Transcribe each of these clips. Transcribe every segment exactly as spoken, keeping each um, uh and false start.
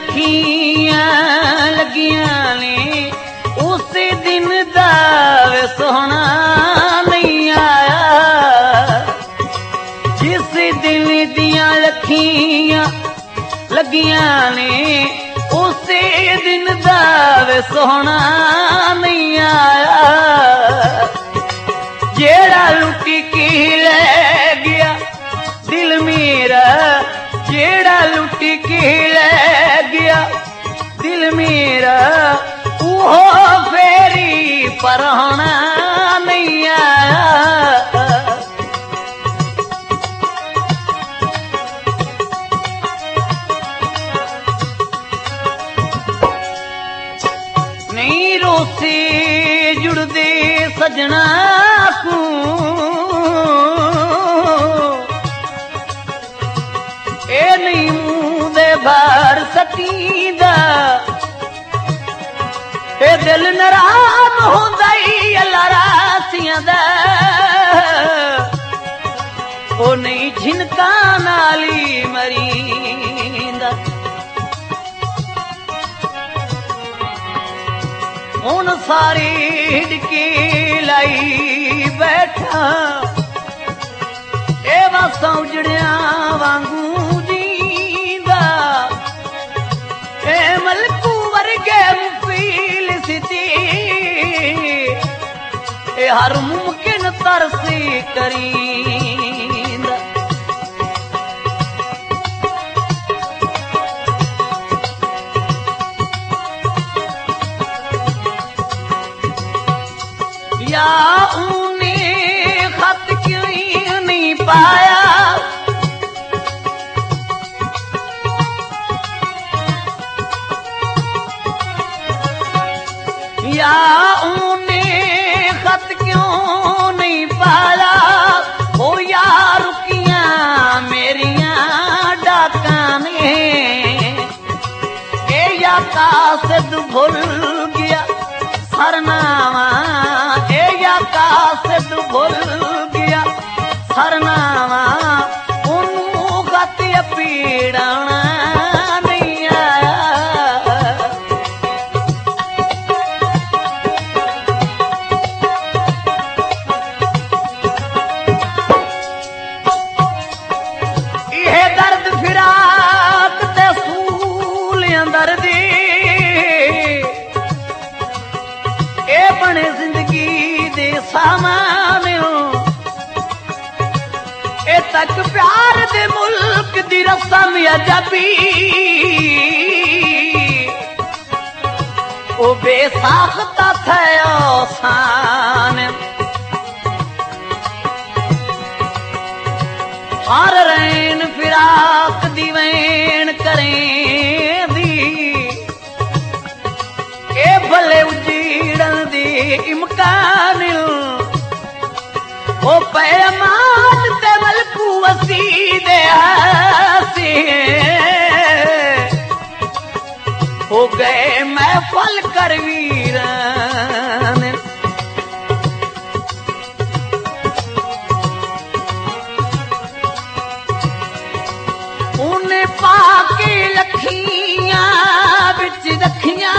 लखियां लगियां ने उस दिन दा वे सोहना नहीं आया। जिस दिन दियां लखियां लगियां ने उस दिन दा वे सोहना नहीं आया। जेड़ा लुटी की ले गया दिल मेरा, जेड़ा लुटी की ले गया दिल मेरा, वो फेरी परहना नहीं आया। नहीं रोसे जुड़दे सजना को ए नहीं मुंह दे बाहर सतीदा, ए दिल नाराज होंदा ही अल्लाह रासियां दा, ओ नहीं झिनका नाली मरींदा। हुन सारी हिड़की लाई बैठा ए वासां उजड़िया वांगू जींदा। ए मलकू वर्गे मुफील सिती ए हर मुमकिन तरसी करींदा। या ऊने खत क्यों नहीं पाया, या ऊने खत क्यों नहीं पाया। ओ यार रुकियां मेरियां डाका ने ए या कासद भूल गया सरनामा, ए या कासद भूल गया सरनामा। उन्नू खत पीड़ाना नहीं आया। यह दर्द फिराक ते सूल अंदर दी ए बने जिंदगी दे सामान ए तक प्यार दे मुल्क दी रस्म अजबी। ओ बेसाख्ता थे ओसान हर रैन फिराक दी वैन करें दी ए भले उजीड़न दी इमकान। ओ पैमान ते मलकू वसी दे हसी हो गए महफल कर वीरान। उन्हें पाके लखियां बिच रखियां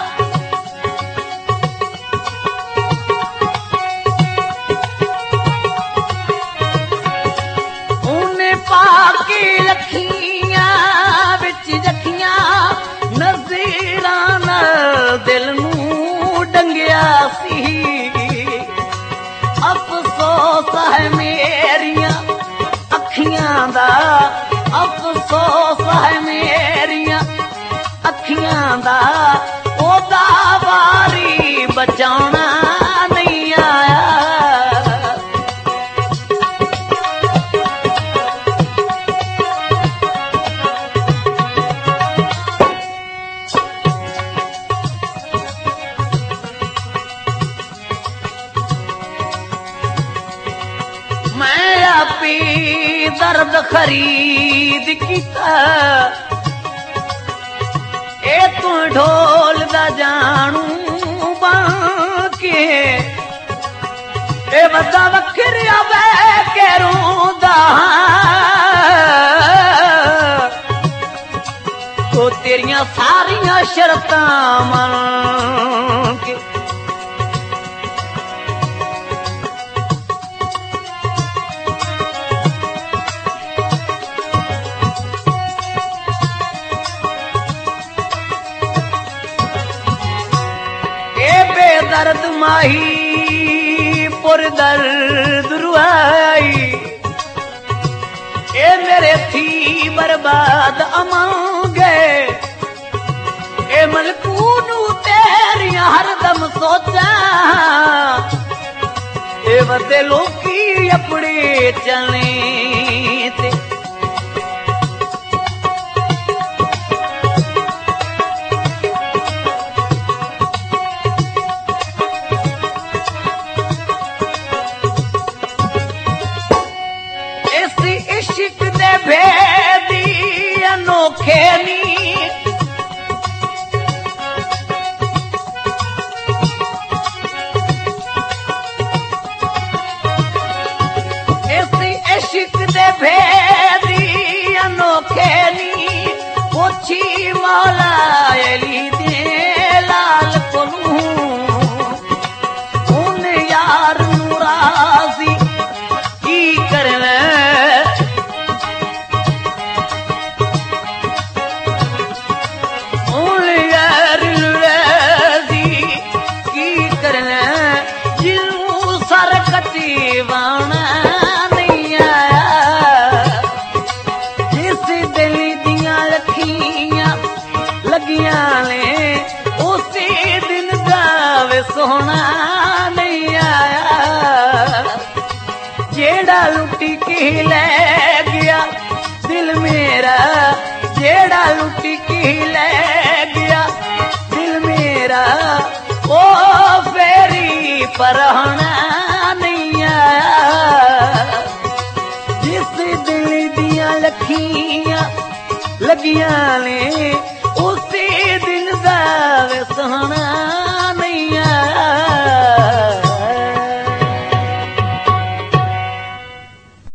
पाके लखियां बिच जखियां नज़ीरां नाल दिल नूं डंगिया सी। अफसोस है मेरियां अखियां दा, अफसोस है मेरियां अखियां दा। ओदा वारी बचाना नहीं आया। दर्द खरीद किता ए तू ढोल दा जानू बाके ए बदा वखरिया वे के रोंदा तो तेरिया दियां सारियां शर्तां मन के दर्द माही पुर दर्द रुआई ए मेरे थी बर्बाद अमन गए ए मलकूनू तेरिया हरदम सोचा ए वदे लोकी अपने चलने ते इश्क दे भेदी अनोखे नी इस इश्क दे भेदी अनोखे नी पूछी मौला अली दे लाल कोलू उन यार राजी की करना दीवाना नहीं आया जिस दिल दियां लखियां लगियां ने उसी दिन दावे सोना नहीं आया जेड़ा लुटी की ले गया दिल मेरा जेड़ा लुटी की ले गया दिल मेरा ओ फेरी परहना जिस दिल दियां लखियां लगियां ने उसी दिन दा सोहना